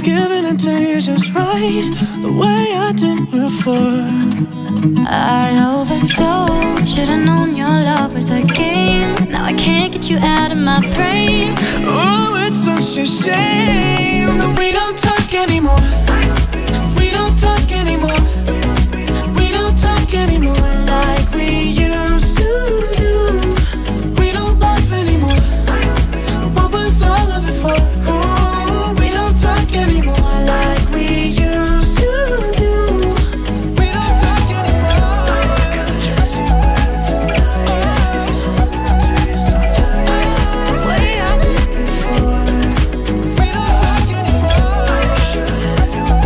giving it to you just right, the way I did before. I overdosed, should've known your love was a game. Now I can't get you out of my brain. Oh, it's such a shame that we don't talk anymore. We don't talk anymore. We don't talk anymore like we used to do. We don't laugh anymore. What was all of it for? Oh, we don't talk anymore like we used to do. We don't talk anymore. Way I did before. We don't talk anymore.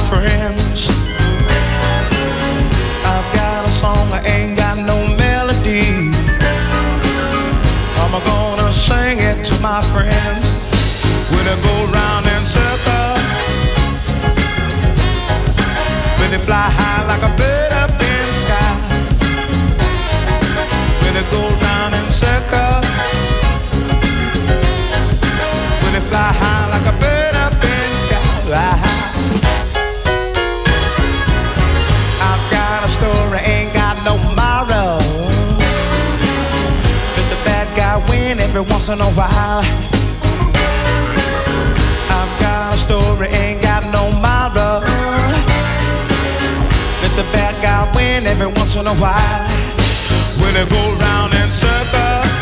friends. I've got a song, I ain't got no melody. I'm gonna sing it to my friends. When I go round in circles, when they fly high like a bird up in the sky. When they go round in circles, when they fly high like a bird up in the sky. I've got a story, ain't got no moral. Let the bad guy win every once in a while. I've got a story, ain't got no moral. Let the bad guy win every once in a while. When they go round in circles,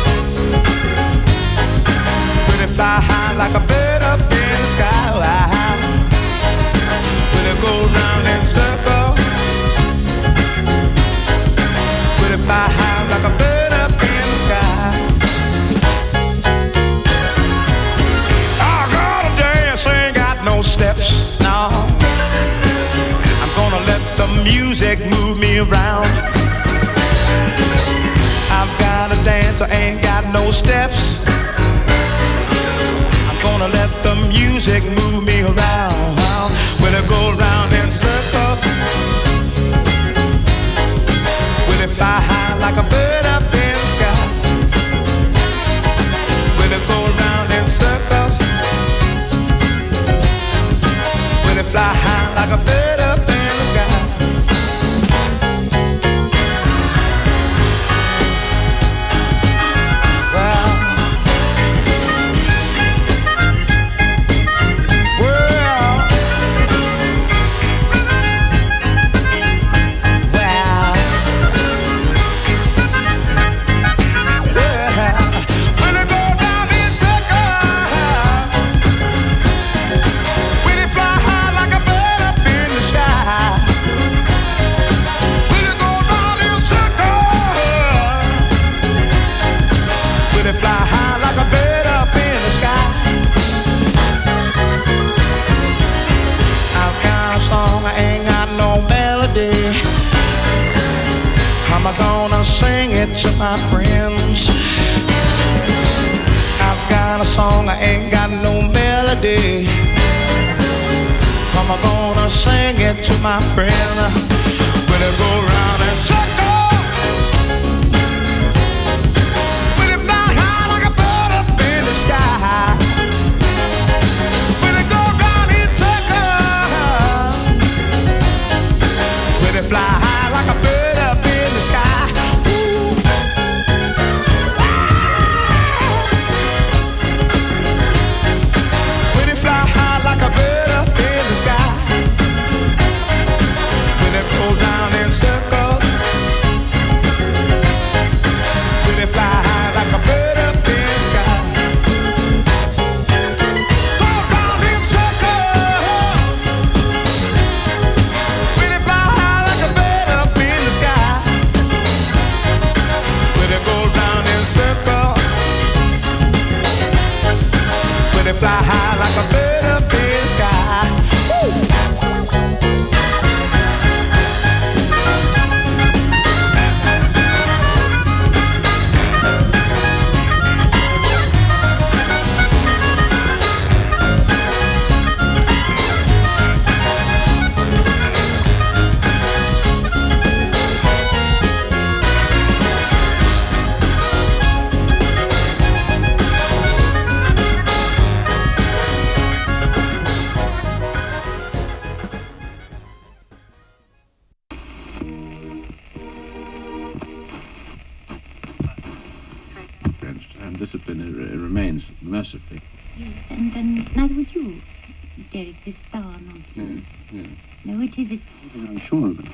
when they fly high like a bird up in the sky. When they go round in circles, when they fly high like a bird up in the sky. I gotta dance, ain't got no steps, no. I'm gonna let the music move me around. I've gotta dance, I ain't got no steps. I'm gonna let the music move me around. When I go round in circles, when I fly high like a bird up in the sky. When I go round in circles, when I fly high like a bird up in the sky. I'm gonna sing it to my friends. I've got a song, I ain't got no melody. I'm gonna sing it to my friend. When I go round and circle, when it fly high like a bird up in the sky. When it go round and circle, when it fly high like a bird up in the sky. When it fly high like a bird up in the sky. When it go round in circles, when it fly high like a bird up in the sky. Go round in circles, when it fly high like a bird up in the sky. When it go round in circles, when it fly high like a bird up in the sky. Woo! And discipline remains mercifully. Yes, and neither would you, Derek, this star nonsense. Yeah. No, it isn't. I'm sure of it.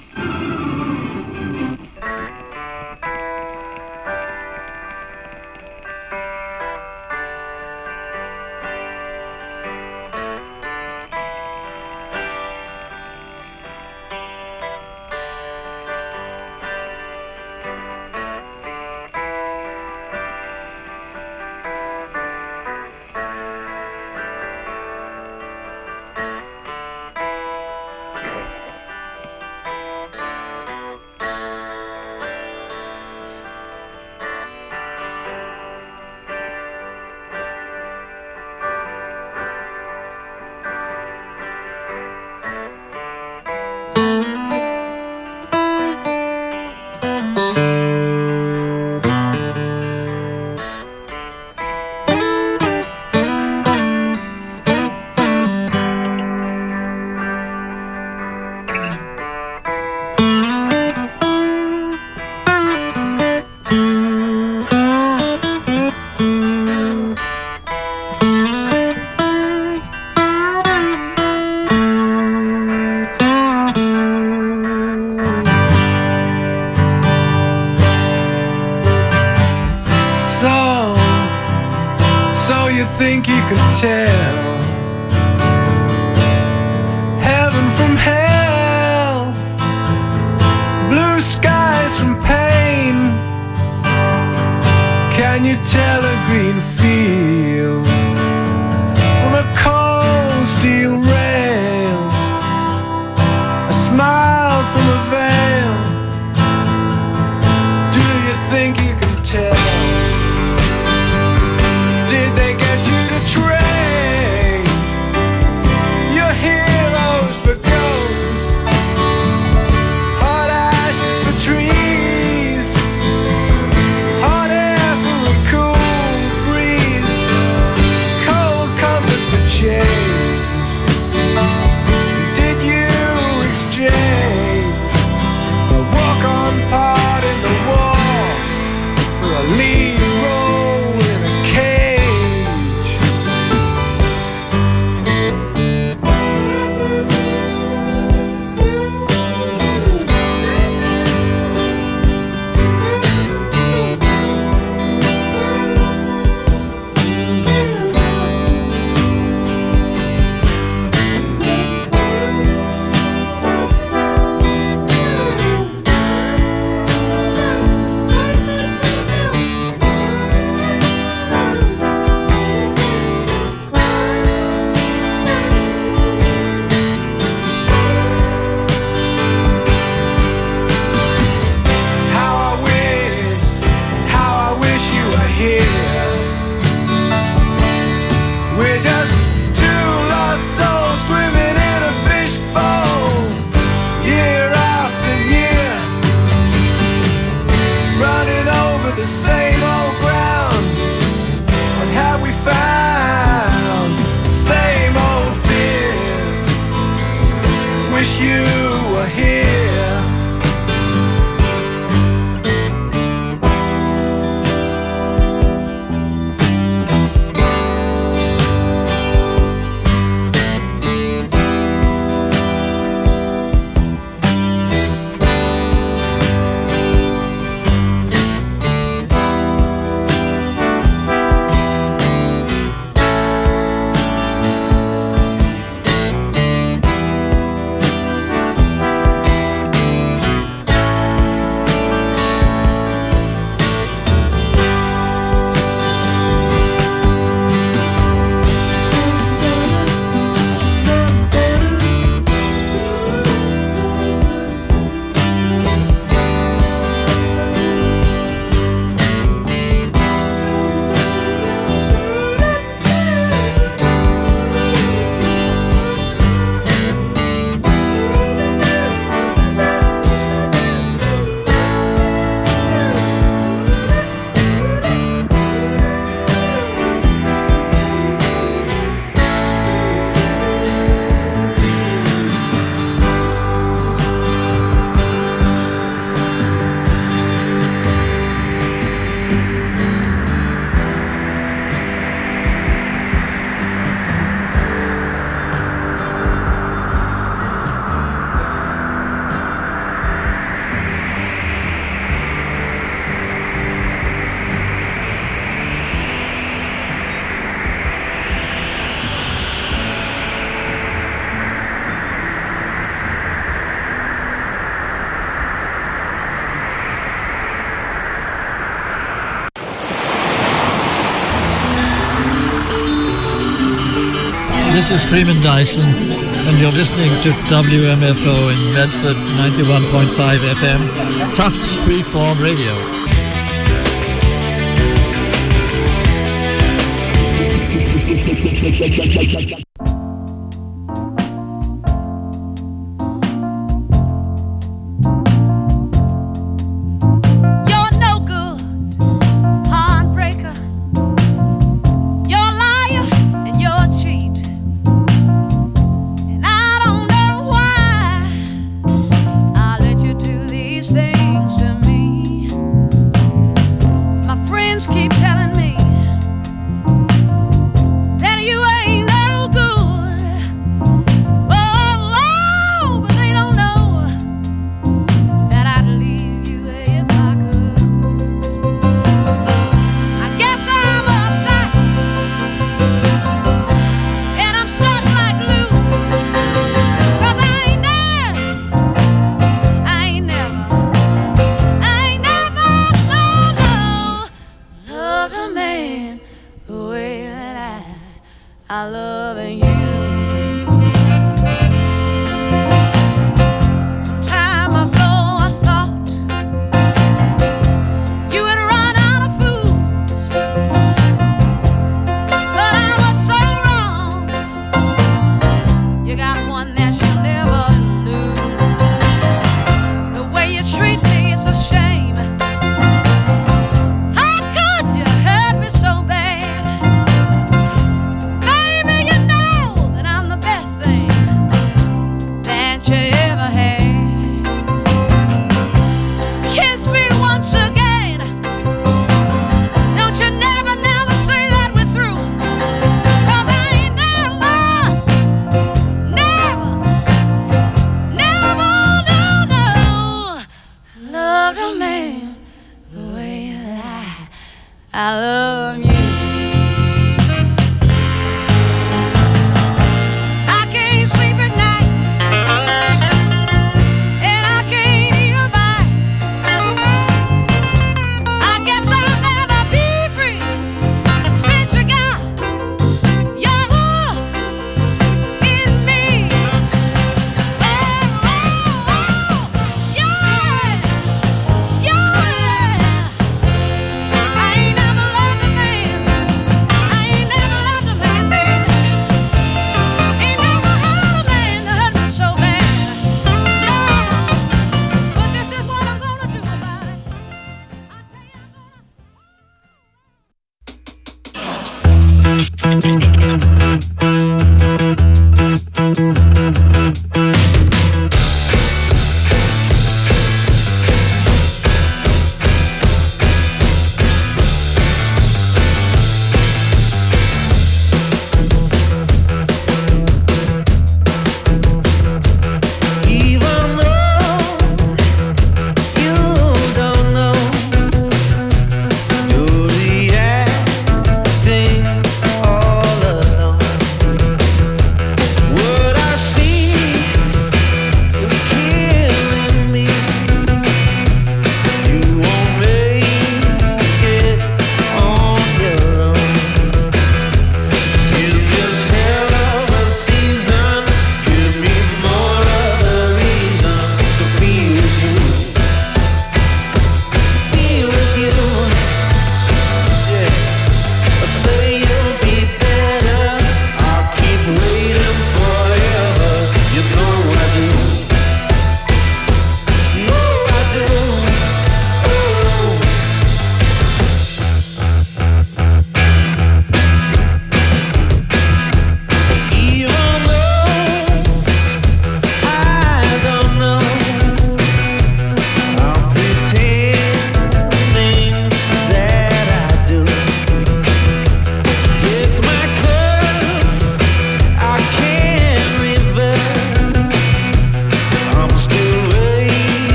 think you could tell heaven from hell, blue skies from pain? Can you tell a green field from a cold steel rail, a smile from a veil? Do you think you can tell? Did they get you to train your heroes for ghosts, hot ashes for trees, hot air for a cool breeze, cold comfort for change? Did you exchange a walk-on part in the wall for a lead role in a cage? How I wish you were here. We're just two lost souls swimming in a fishbowl, year after year, running over the same old ground. What have we found? The same old fears. Wish you were here. This is Freeman Dyson, and you're listening to WMFO in Medford, 91.5 FM, Tufts Freeform Radio. Keep telling me that you ain't no good. man the way that I love you. Some time ago I thought you had run out of fools, but I was so wrong. You got one that you'll never lose. The way you treat me is a shame. How could you hurt me so bad? Baby, you know that I'm the best thing that you ever had. Kiss me once again. Don't you never, never say that we're through. 'Cause I ain't never, never, never, no, loved a man the way that I love you. I can't sleep at night, and I can't eat a bite. I guess I'll never be free since you got your hooks in me. Oh, oh, oh, yeah, yeah. I ain't never loved a man. I ain't never loved a man, baby. Ain't never had a man that hurt me so bad. No, but this is what I'm gonna do about it. I tell you, I'm gonna. Even though you don't know, you're reacting all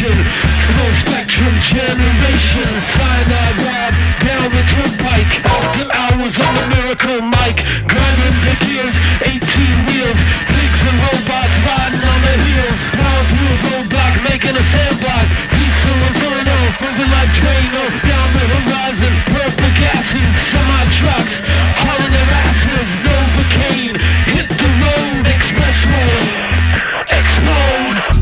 nation. Full spectrum generation. Cyanide ride down the turnpike. After hours on the miracle mic. Grinding the gears, 18 wheels. Pigs and robots riding on the heels. Power through a roadblock, making a sandblast. Diesel inferno, moving like Drano. Down the horizon, purple gases. Semi-trucks, hauling their asses. Novocaine, hit the road, expressway. Explode.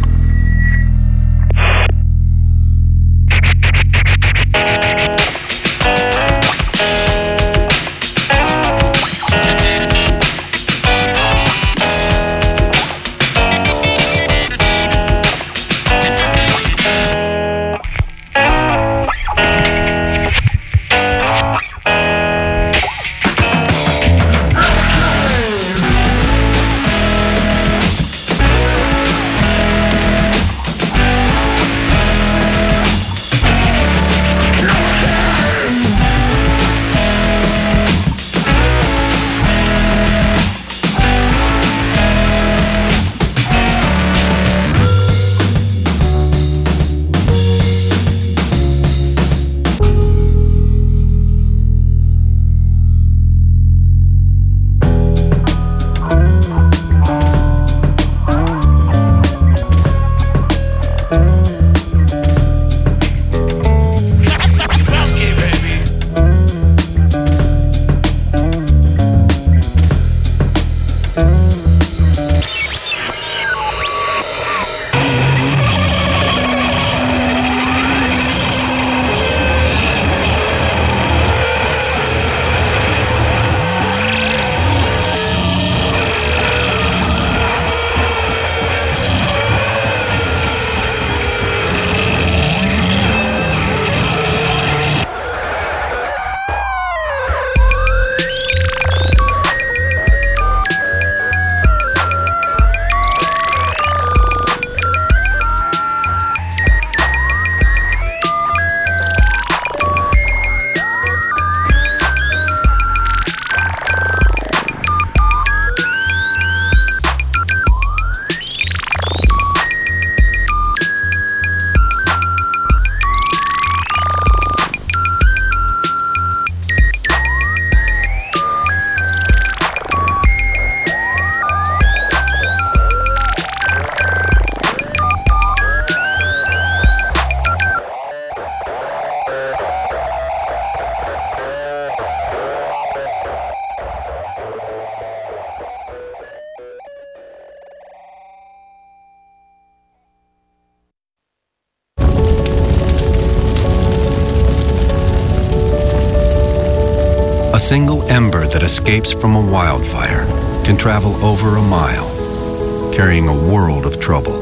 A single ember that escapes from a wildfire can travel over a mile, carrying a world of trouble.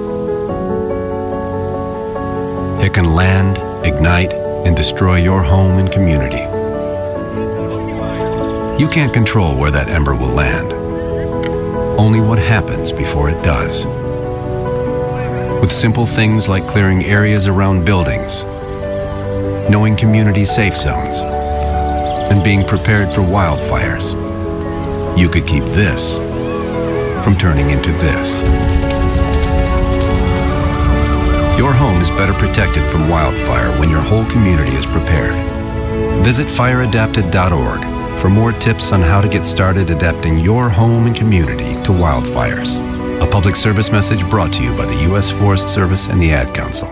It can land, ignite, and destroy your home and community. You can't control where that ember will land, only what happens before it does. With simple things like clearing areas around buildings, knowing community safe zones, and being prepared for wildfires, you could keep this from turning into this. Your home is better protected from wildfire when your whole community is prepared. Visit fireadapted.org for more tips on how to get started adapting your home and community to wildfires. A public service message brought to you by the U.S. Forest Service and the Ad Council.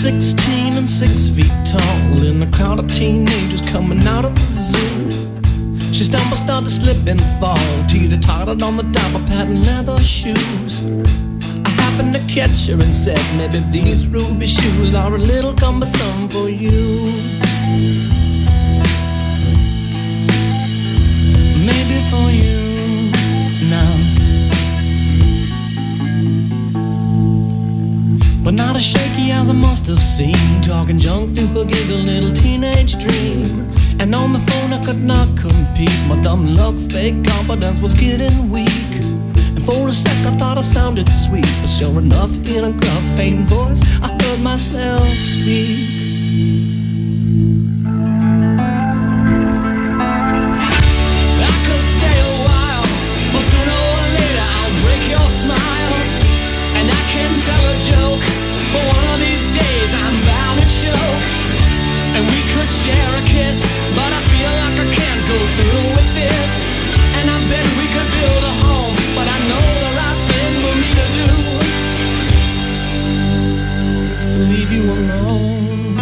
16 and 6 feet tall in a crowd of teenagers coming out of the zoo. She stumbled, started to slip and fall, teeter-tottered on the top of patent leather shoes. I happened to catch her and said, maybe these ruby shoes are a little cumbersome for you. Maybe for you now. But not as shaky as I must have seemed, talking junk through a giggle little teenage dream. And on the phone I could not compete, my dumb luck, fake confidence was getting weak. And for a sec I thought I sounded sweet, but sure enough in a gruff, faint voice I heard myself speak. I could stay a while, but sooner or later I'll break your smile. And I can tell a joke, but one of these days I'm bound to choke. And we could share a kiss, but I feel like I can't go through with this. And I bet we could build a home, but I know the right thing for me to do is to leave you alone.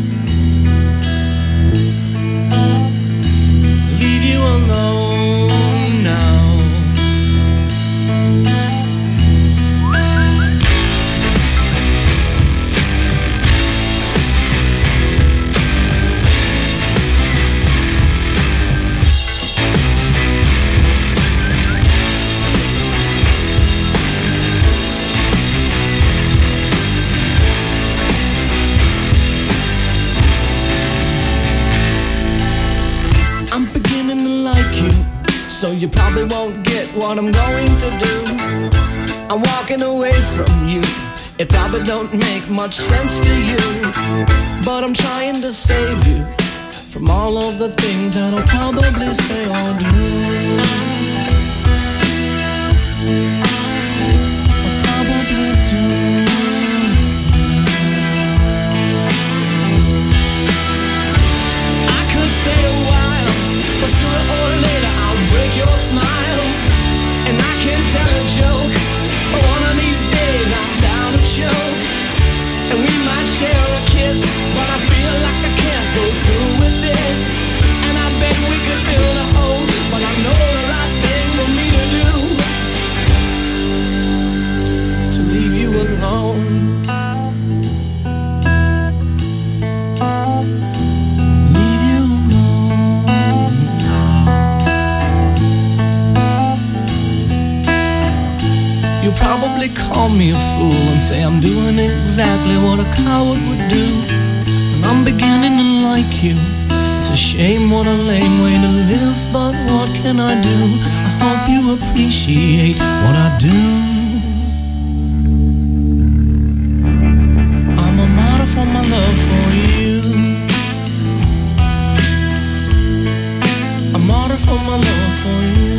Leave you alone now. So you probably won't get what I'm going to do. I'm walking away from you. It probably don't make much sense to you, but I'm trying to save you from all of the things that I'll probably say or do. I'll probably do. I could stay a while, but sooner or later I'll break your smile. And I can tell a joke, but one of these days I'm bound to choke. And we might share a kiss, but I feel like I can't go through with this. And I bet we could build a home, but I know the right thing for me to do is to leave you alone. You'll probably call me a fool and say I'm doing exactly what a coward would do. And I'm beginning to like you. It's a shame, what a lame way to live, but what can I do? I hope you appreciate what I do. I'm a martyr for my love for you. A martyr for my love for you.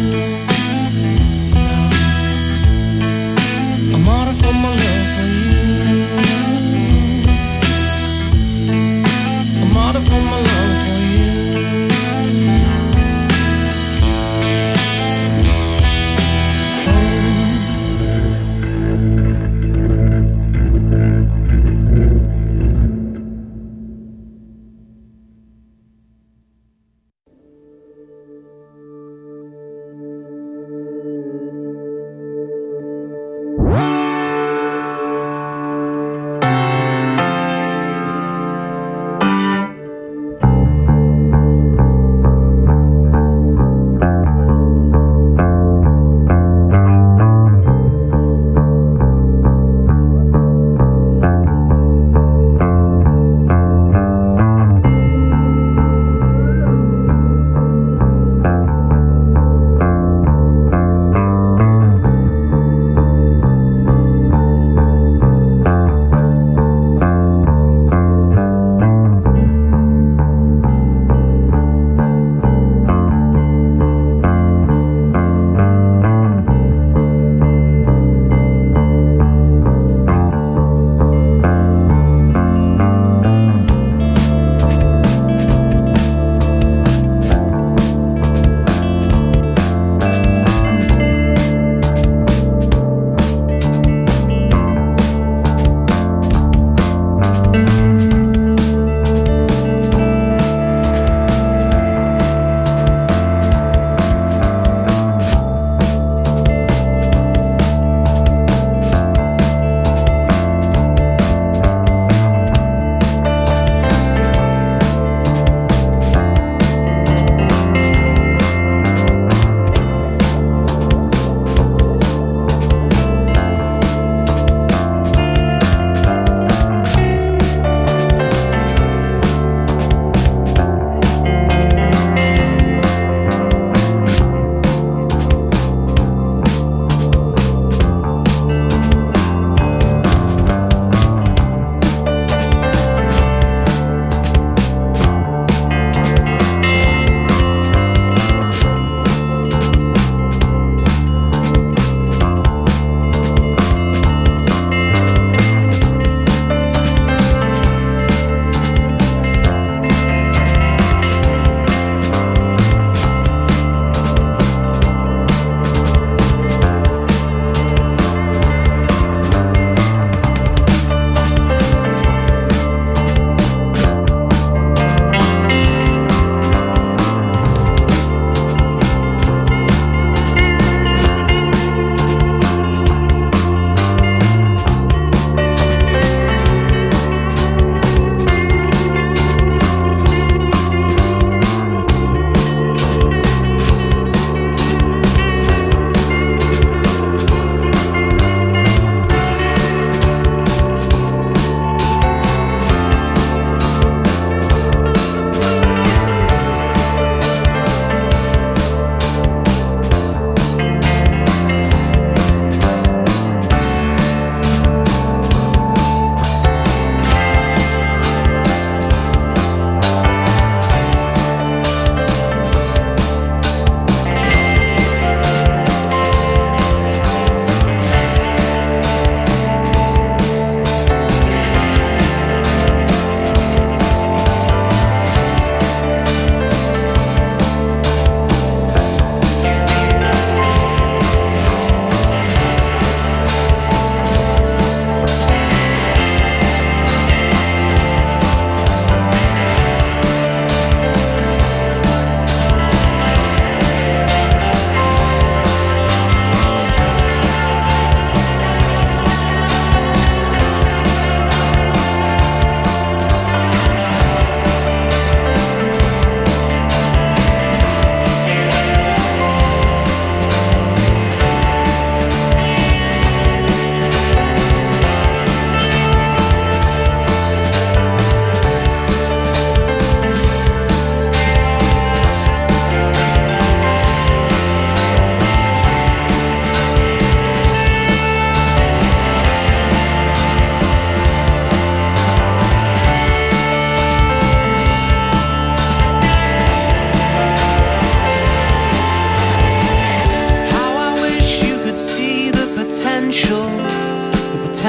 A martyr for my love for you. A martyr for my love for you. Oh,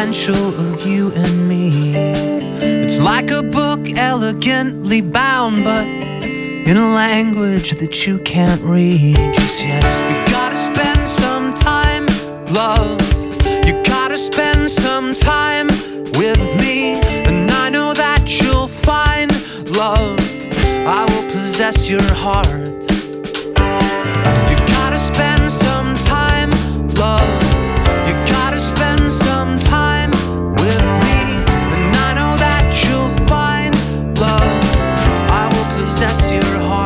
potential of you and me. It's like a book elegantly bound, but in a language that you can't read just yet. You gotta spend some time, love. You gotta spend some time with me, and I know that you'll find love. I will possess your heart. You gotta spend some time, love. You gotta spend some time with me, and I know that you'll find love. I will possess your heart.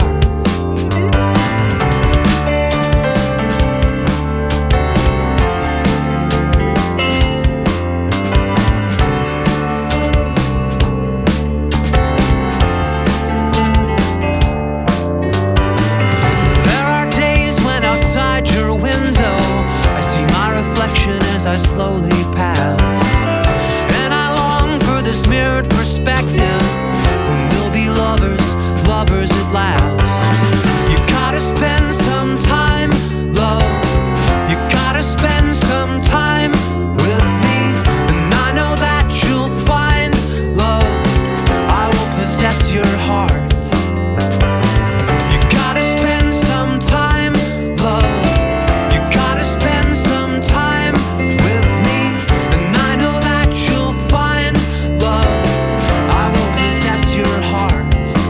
I slowly pass, and I long for this mirrored perspective when we'll be lovers, lovers at last. You gotta spend some time, love. You gotta spend some time with me, and I know that you'll find love. I will possess your heart. You gotta spend some time, love. You gotta spend some time with me, and I know that you'll find love. I will possess your heart.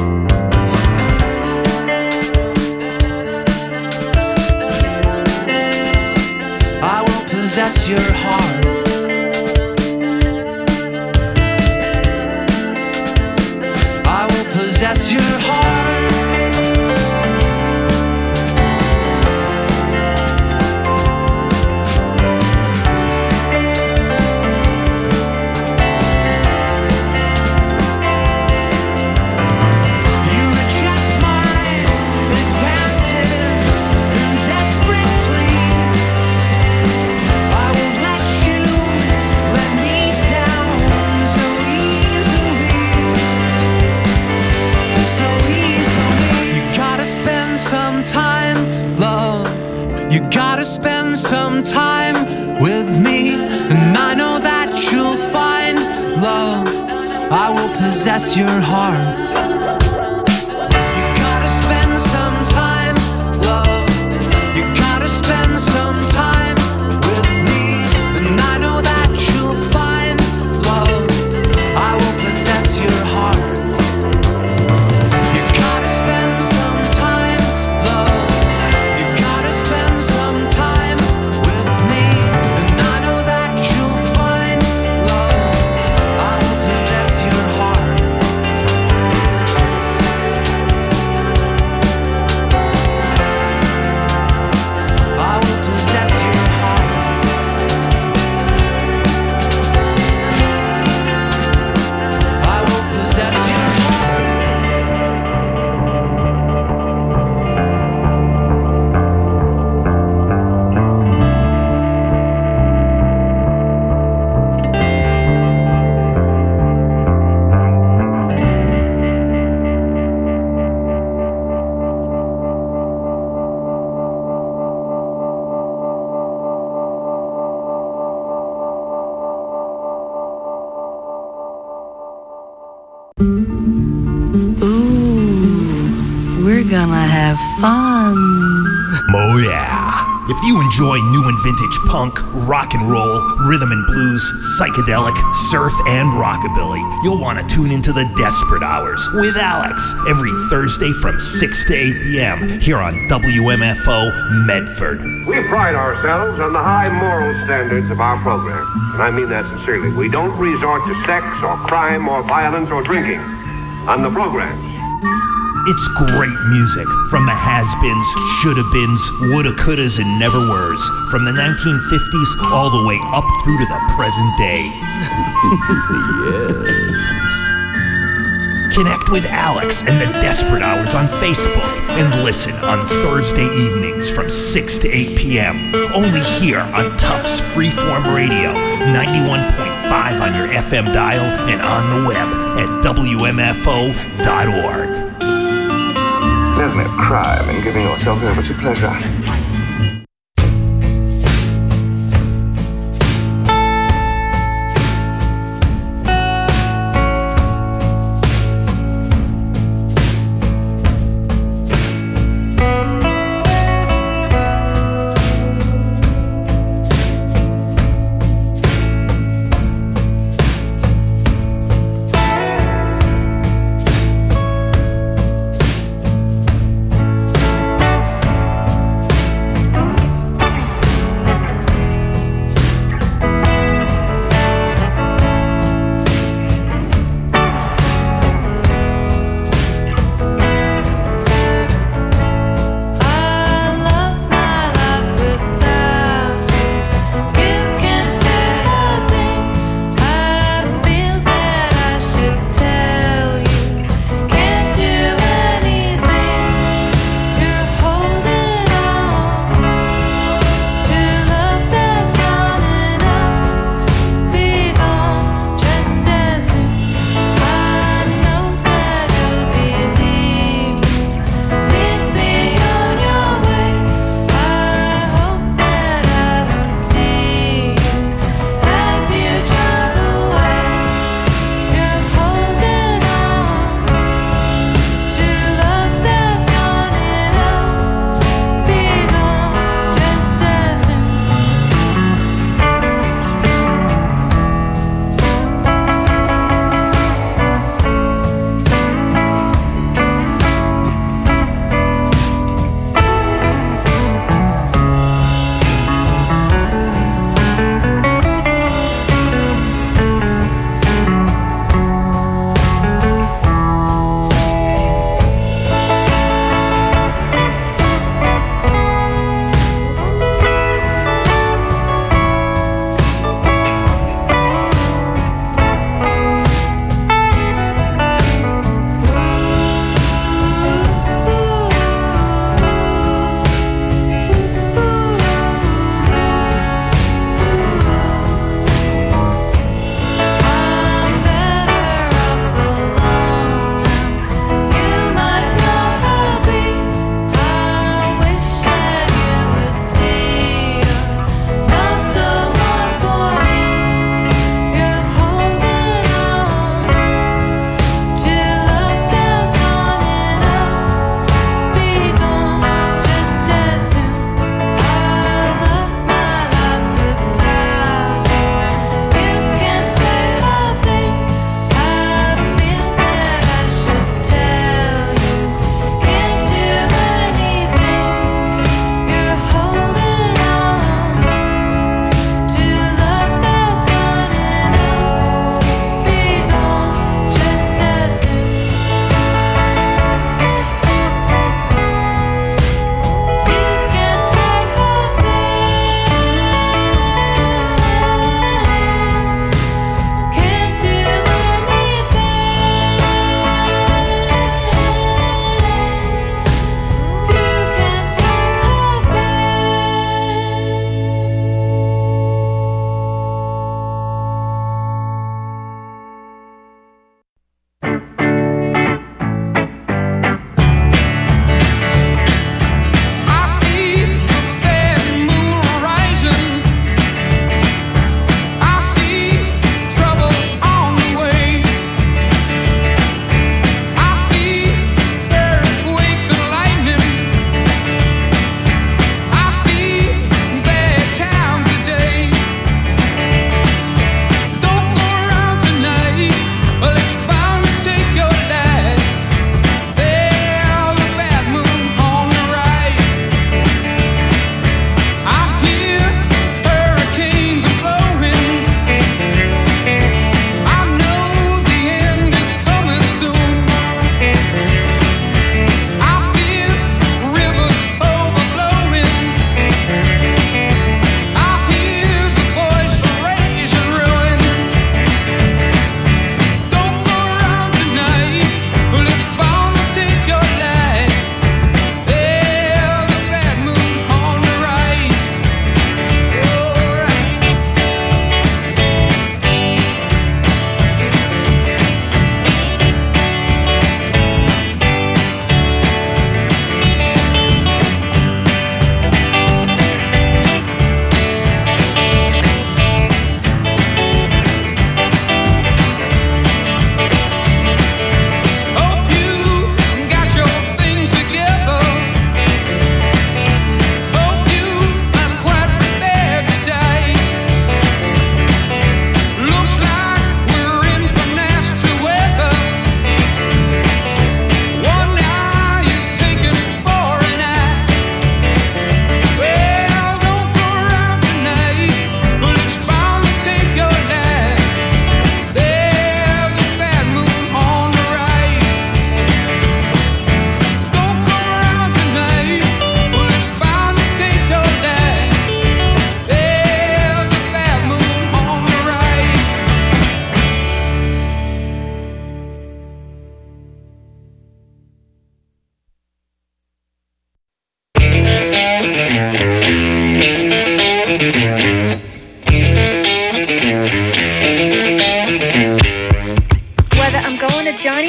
I will possess your heart. I will possess your heart. You gotta spend some time with me, and I know that you'll find love. I will possess your heart. You gotta spend some time, love. You gotta spend some time with me, and I know that you'll find love. I will possess your heart. You gotta spend some time, love. You gotta spend some time with me, and I know that you'll find love. I will possess your heart. I will possess your heart. I will possess your heart. We're gonna have fun. Oh yeah. If you enjoy new and vintage punk, rock and roll, rhythm and blues, psychedelic, surf, and rockabilly, you'll want to tune into the Desperate Hours with Alex every Thursday from 6 to 8 p.m. here on WMFO Medford. We pride ourselves on the high moral standards of our program, and I mean that sincerely. We don't resort to sex or crime or violence or drinking on the programs. It's great music from the has-beens, shoulda-beens, woulda-couldas, and never-weres, from the 1950s all the way up through to the present day. Yes. Connect with Alex and the Desperate Hours on Facebook and listen on Thursday evenings from 6 to 8 p.m. only here on Tufts Freeform Radio, 91.5 on your FM dial and on the web at WMFO.org. There's no crime in giving yourself over to pleasure.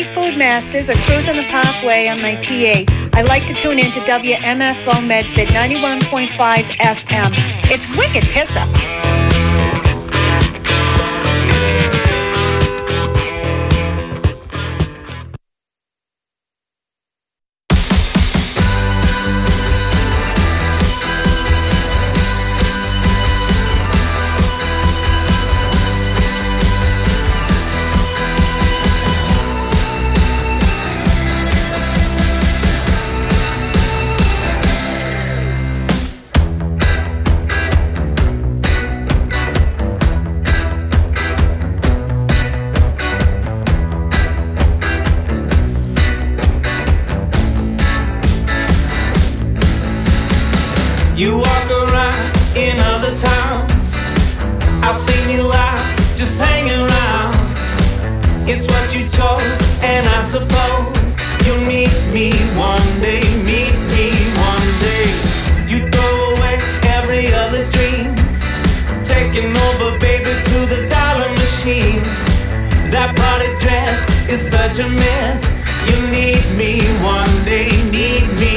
Food Masters or cruise on the Parkway on my TA, I like to tune in to WMFO Medford 91.5 FM. It's wicked piss up. You walk around in other towns. I've seen you out just hanging around. It's what you chose, and I suppose you'll meet me one day. Meet me one day. You throw away every other dream, taking over, baby, to the dollar machine. That party dress is such a mess. You need me one day. Need me